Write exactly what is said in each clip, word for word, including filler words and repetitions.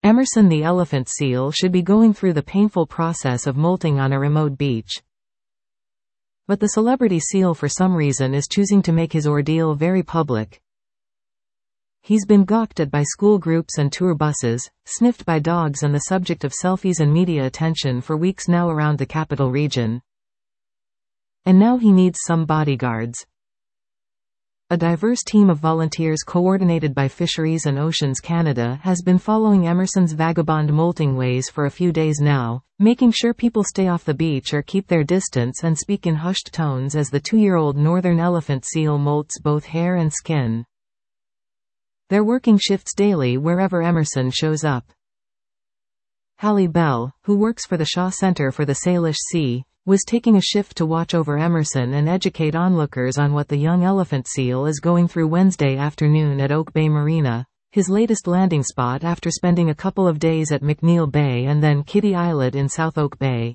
Emerson the elephant seal should be going through the painful process of molting on a remote beach. But the celebrity seal for some reason is choosing to make his ordeal very public. He's been gawked at by school groups and tour buses, sniffed by dogs and the subject of selfies and media attention for weeks now around the capital region. And now he needs some bodyguards. A diverse team of volunteers coordinated by Fisheries and Oceans Canada has been following Emerson's vagabond molting ways for a few days now, making sure people stay off the beach or keep their distance and speak in hushed tones as the two-year-old northern elephant seal molts both hair and skin. They're working shifts daily wherever Emerson shows up. Hallie Bell, who works for the Shaw Centre for the Salish Sea, was taking a shift to watch over Emerson and educate onlookers on what the young elephant seal is going through Wednesday afternoon at Oak Bay Marina, his latest landing spot after spending a couple of days at McNeil Bay and then Kitty Islet in South Oak Bay.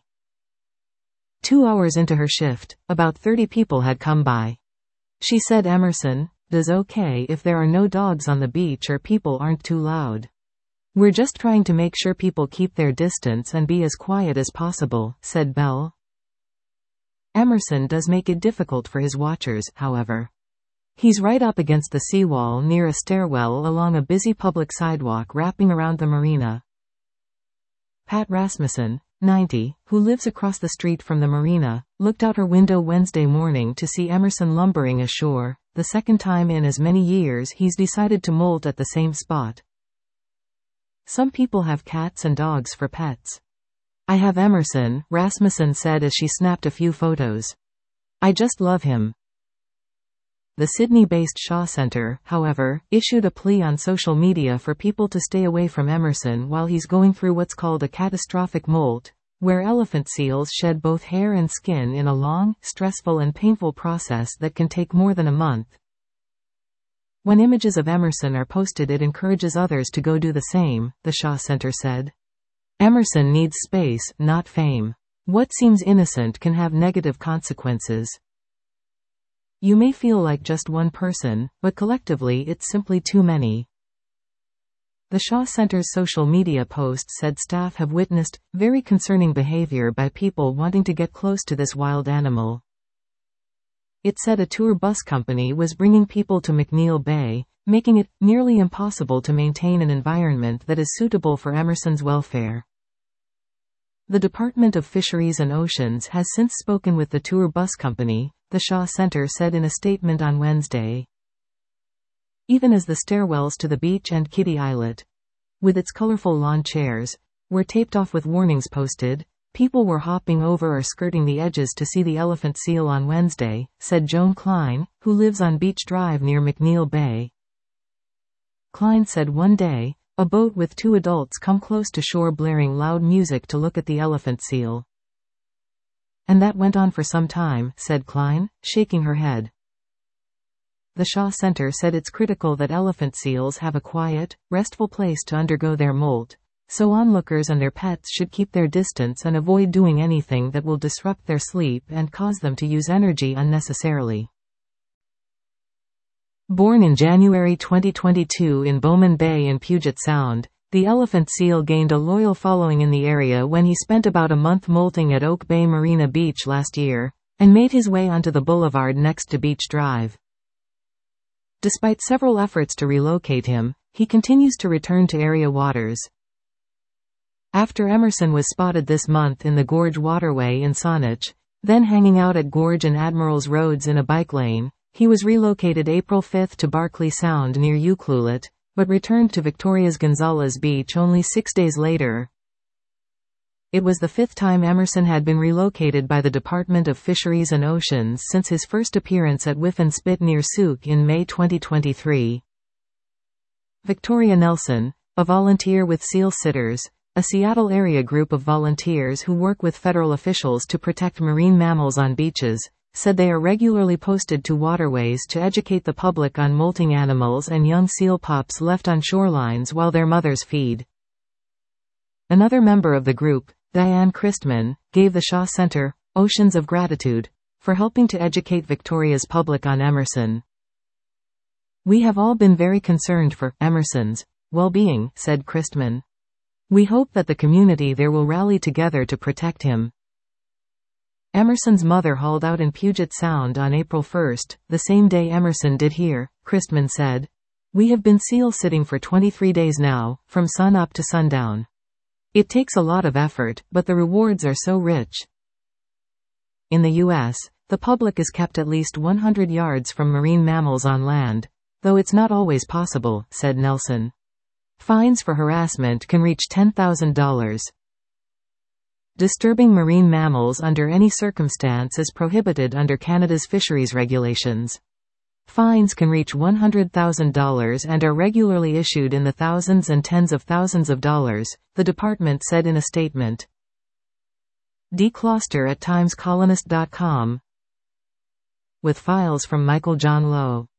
Two hours into her shift, about thirty people had come by. She said Emerson does okay if there are no dogs on the beach or people aren't too loud. We're just trying to make sure people keep their distance and be as quiet as possible, said Bell. Emerson does make it difficult for his watchers, however. He's right up against the seawall near a stairwell along a busy public sidewalk wrapping around the marina. Pat Rasmussen, ninety, who lives across the street from the marina, looked out her window Wednesday morning to see Emerson lumbering ashore, the second time in as many years he's decided to molt at the same spot. Some people have cats and dogs for pets. I have Emerson, Rasmussen said as she snapped a few photos. I just love him. The Sydney-based Shaw Centre, however, issued a plea on social media for people to stay away from Emerson while he's going through what's called a catastrophic molt, where elephant seals shed both hair and skin in a long, stressful and painful process that can take more than a month. When images of Emerson are posted, it encourages others to go do the same, the Shaw Centre said. Emerson needs space, not fame. What seems innocent can have negative consequences. You may feel like just one person, but collectively it's simply too many. The Shaw Centre's social media post said staff have witnessed very concerning behavior by people wanting to get close to this wild animal. It said a tour bus company was bringing people to McNeil Bay, making it nearly impossible to maintain an environment that is suitable for Emerson's welfare. The Department of Fisheries and Oceans has since spoken with the tour bus company, the Shaw Centre said in a statement on Wednesday. Even as the stairwells to the beach and Kitty Islet, with its colorful lawn chairs, were taped off with warnings posted, people were hopping over or skirting the edges to see the elephant seal on Wednesday, said Joan Klein, who lives on Beach Drive near McNeil Bay. Klein said one day, a boat with two adults come close to shore blaring loud music to look at the elephant seal. And that went on for some time, said Klein, shaking her head. The Shaw Centre said it's critical that elephant seals have a quiet, restful place to undergo their molt, so onlookers and their pets should keep their distance and avoid doing anything that will disrupt their sleep and cause them to use energy unnecessarily. Born in January twenty twenty-two in Bowman Bay in Puget Sound, the elephant seal gained a loyal following in the area when he spent about a month molting at Oak Bay Marina Beach last year, and made his way onto the boulevard next to Beach Drive. Despite several efforts to relocate him, he continues to return to area waters. After Emerson was spotted this month in the Gorge Waterway in Saanich, then hanging out at Gorge and Admirals Roads in a bike lane, he was relocated April fifth to Barkley Sound near Ucluelet, but returned to Victoria's Gonzales Beach only six days later. It was the fifth time Emerson had been relocated by the Department of Fisheries and Oceans since his first appearance at Whiffen Spit near Souk in May twenty twenty-three. Victoria Nelson, a volunteer with Seal Sitters, a Seattle area group of volunteers who work with federal officials to protect marine mammals on beaches, said they are regularly posted to waterways to educate the public on molting animals and young seal pups left on shorelines while their mothers feed. Another member of the group, Diane Christman, gave the Shaw Centre oceans of gratitude for helping to educate Victoria's public on Emerson. We have all been very concerned for Emerson's well-being, said Christman. We hope that the community there will rally together to protect him. Emerson's mother hauled out in Puget Sound on April first, the same day Emerson did here, Christman said. We have been seal sitting for twenty-three days now, from sun up to sundown. It takes a lot of effort, but the rewards are so rich. In the U S, the public is kept at least one hundred yards from marine mammals on land, though it's not always possible, said Nelson. Fines for harassment can reach ten thousand dollars. Disturbing marine mammals under any circumstance is prohibited under Canada's fisheries regulations. Fines can reach one hundred thousand dollars and are regularly issued in the thousands and tens of thousands of dollars, the department said in a statement. D. Closter at times colonist dot com. With files from Michael John Lowe.